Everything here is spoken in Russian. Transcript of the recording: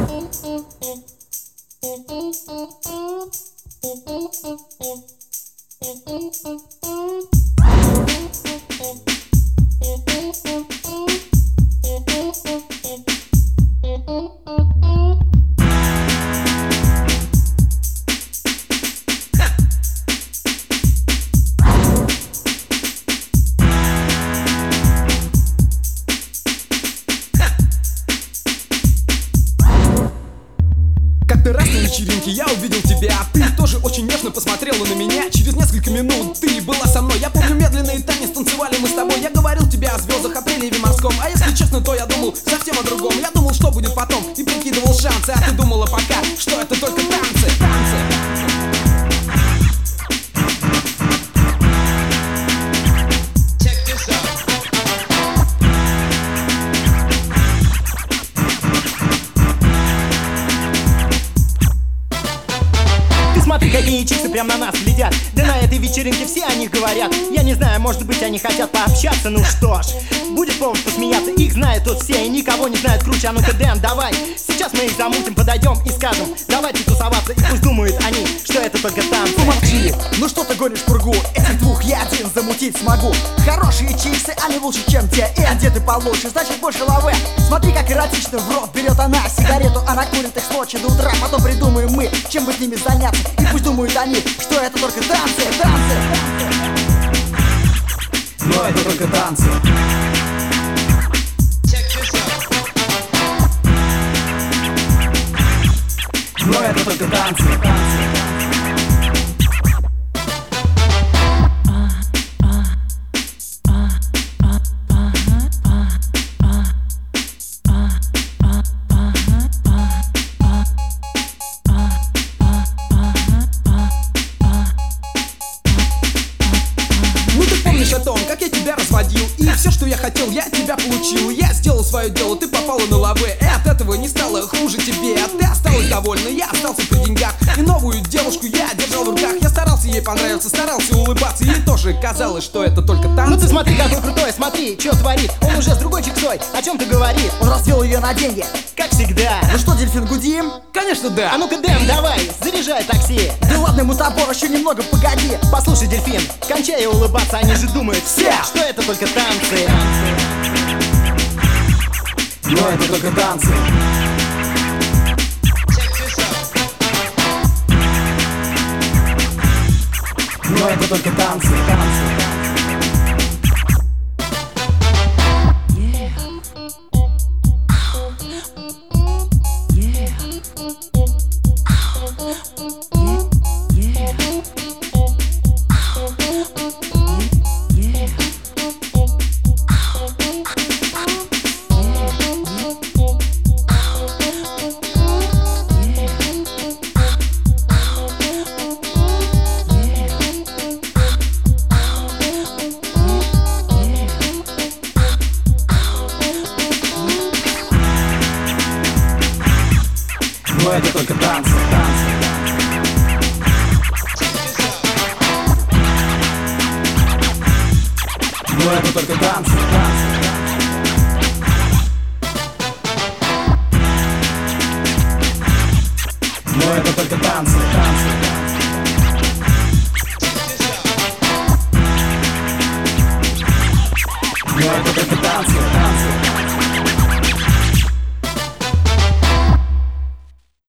Как-то раз на вечеринке я увидел тебя, ты тоже очень нежно посмотрела на меня. Через несколько минут ты была со мной. Я помню, медленный танец танцевали мы с тобой. Я говорил тебе о звездах, о приливе морском. А если честно, то я думал совсем о другом. Я думал, что будет потом, и прикидывал шансы. А ты думала пока, что это только танцы. Смотри, какие чиксы прям на нас глядят. Да на этой вечеринке все о них говорят. Я не знаю, может быть они хотят пообщаться. Ну что ж, будет повод посмеяться. Их знают тут все и никого не знают круче. А ну-ка, Дэн, давай, сейчас мы их замутим, подойдем и скажем: давайте тусоваться. И пусть думают они, что это только танцы. Помолчи, ну что ты гонишь пургу? Этих двух я один замутить смогу. Хорошие чиксы, они лучше, чем те. И одеты получше, значит больше лаве. Смотри, как эротично в рот берет она сигарету. Она курит их с ночи до утра. Потом придумаем мы, чем бы с ними заняться. И пусть думают они, что это только танцы, танцы. Но это только танцы. Но это только танцы. О том, как я тебя разводил, и все, что я хотел, я от тебя получил. Я сделал свое дело, ты попала на лаве, и от этого не стало хуже тебе. А ты осталась довольна, я остался при деньгах. И новую девушку я держал в руках. Я старался ей понравиться, старался улыбаться. Ей тоже казалось, что это только танцы. Ну ты смотри, какой крутой, смотри, что творит. Он уже с другой чиксой, о чем ты говоришь? Он развел ее на деньги, как всегда. Ну что, дельфин, гудим? Конечно, да. А ну-ка, Дэн, давай, заряжай такси. Да ладно, мутабор, еще немного, погоди. Послушай, дельфин, кончай улыбаться, они же думают все, что это только танцы. Но это только танцы. Но это только танцы. Но это только танцы, Но это только танцы, Но это только танцы.